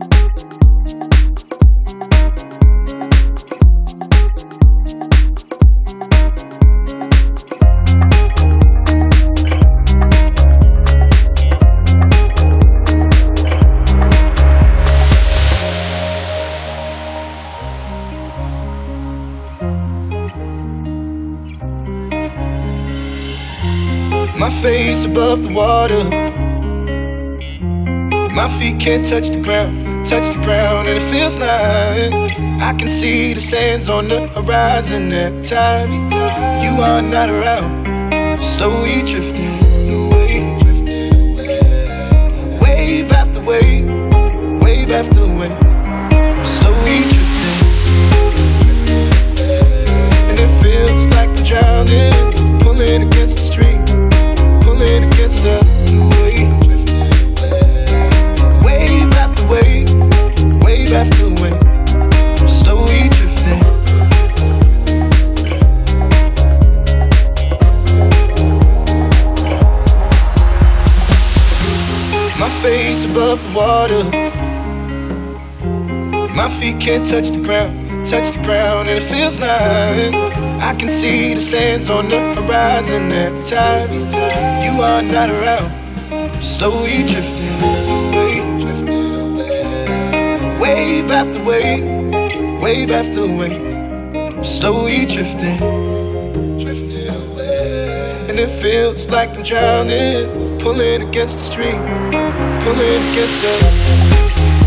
My face above the water, my feet can't touch the ground, and it feels like I can see the sands on the horizon every time you are not around. Slowly drifting away, wave after wave, wave after wave. Slowly drifting, and it feels like I'm drowning, pulling against the stream, pulling against the wave. Wave after wave, wave after wave. I'm slowly drifting. My face above the water, my feet can't touch the ground, and it feels like I can see the sands on the horizon every time you are not around. I'm slowly drifting away, wave after wave, wave after wave. I'm slowly drifting away, and it feels like I'm drowning, pulling against the stream, pulling against the